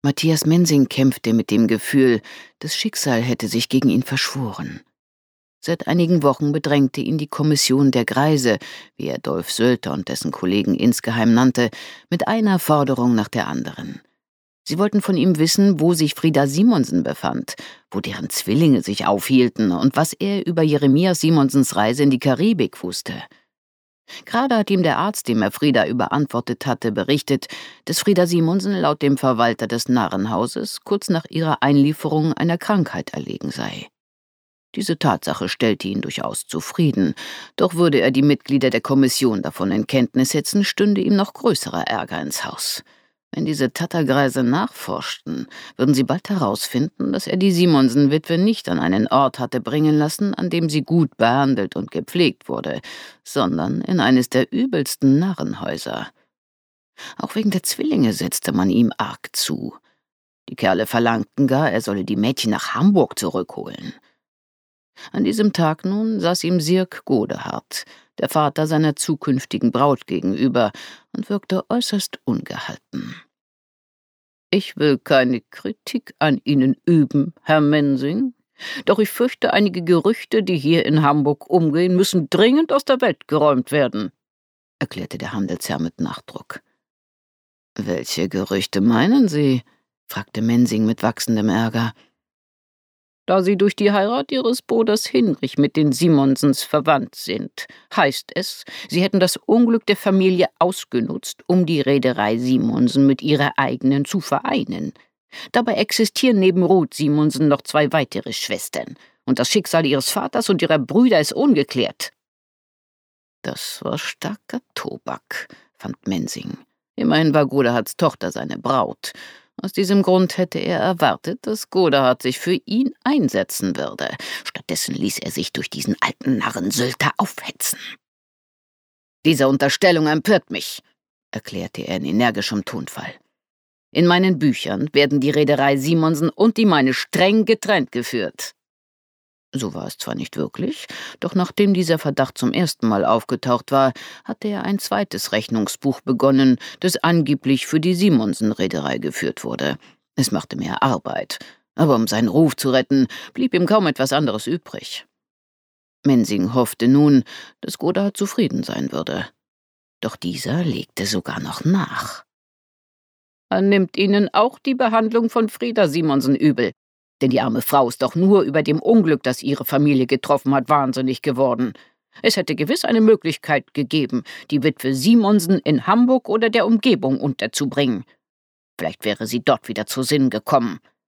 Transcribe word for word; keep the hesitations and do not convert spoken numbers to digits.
Matthias Mensing kämpfte mit dem Gefühl, das Schicksal hätte sich gegen ihn verschworen. Seit einigen Wochen bedrängte ihn die Kommission der Greise, wie er Dolf Sölter und dessen Kollegen insgeheim nannte, mit einer Forderung nach der anderen. Sie wollten von ihm wissen, wo sich Frieda Simonsen befand, wo deren Zwillinge sich aufhielten und was er über Jeremias Simonsens Reise in die Karibik wusste. Gerade hat ihm der Arzt, dem er Frieda überantwortet hatte, berichtet, dass Frieda Simonsen laut dem Verwalter des Narrenhauses kurz nach ihrer Einlieferung einer Krankheit erlegen sei. Diese Tatsache stellte ihn durchaus zufrieden, doch würde er die Mitglieder der Kommission davon in Kenntnis setzen, stünde ihm noch größerer Ärger ins Haus. Wenn diese Tattergreise nachforschten, würden sie bald herausfinden, dass er die Simonsen-Witwe nicht an einen Ort hatte bringen lassen, an dem sie gut behandelt und gepflegt wurde, sondern in eines der übelsten Narrenhäuser. Auch wegen der Zwillinge setzte man ihm arg zu. Die Kerle verlangten gar, er solle die Mädchen nach Hamburg zurückholen. An diesem Tag nun saß ihm Sirk Godehard, der Vater seiner zukünftigen Braut, gegenüber und wirkte äußerst ungehalten. »Ich will keine Kritik an Ihnen üben, Herr Mensing, doch ich fürchte, einige Gerüchte, die hier in Hamburg umgehen, müssen dringend aus der Welt geräumt werden«, erklärte der Handelsherr mit Nachdruck. »Welche Gerüchte meinen Sie?« fragte Mensing mit wachsendem Ärger. »Da Sie durch die Heirat Ihres Bruders Hinrich mit den Simonsens verwandt sind, heißt es, Sie hätten das Unglück der Familie ausgenutzt, um die Reederei Simonsen mit ihrer eigenen zu vereinen. Dabei existieren neben Ruth Simonsen noch zwei weitere Schwestern, und das Schicksal ihres Vaters und ihrer Brüder ist ungeklärt.« Das war starker Tobak, fand Mensing. Immerhin war Godehards Tochter seine Braut. Aus diesem Grund hätte er erwartet, dass Godehard sich für ihn einsetzen würde. Stattdessen ließ er sich durch diesen alten Narren Sölter aufhetzen. »Diese Unterstellung empört mich«, erklärte er in energischem Tonfall. »In meinen Büchern werden die Reederei Simonsen und die meine streng getrennt geführt.« So war es zwar nicht wirklich, doch nachdem dieser Verdacht zum ersten Mal aufgetaucht war, hatte er ein zweites Rechnungsbuch begonnen, das angeblich für die Simonsen-Reederei geführt wurde. Es machte mehr Arbeit, aber um seinen Ruf zu retten, blieb ihm kaum etwas anderes übrig. Mensing hoffte nun, dass Godehard zufrieden sein würde. Doch dieser legte sogar noch nach. »Er nimmt Ihnen auch die Behandlung von Frieda Simonsen übel. Denn die arme Frau ist doch nur über dem Unglück, das ihre Familie getroffen hat, wahnsinnig geworden. Es hätte gewiss eine Möglichkeit gegeben, die Witwe Simonsen in Hamburg oder der Umgebung unterzubringen. Vielleicht wäre sie dort wieder zu Sinn gekommen.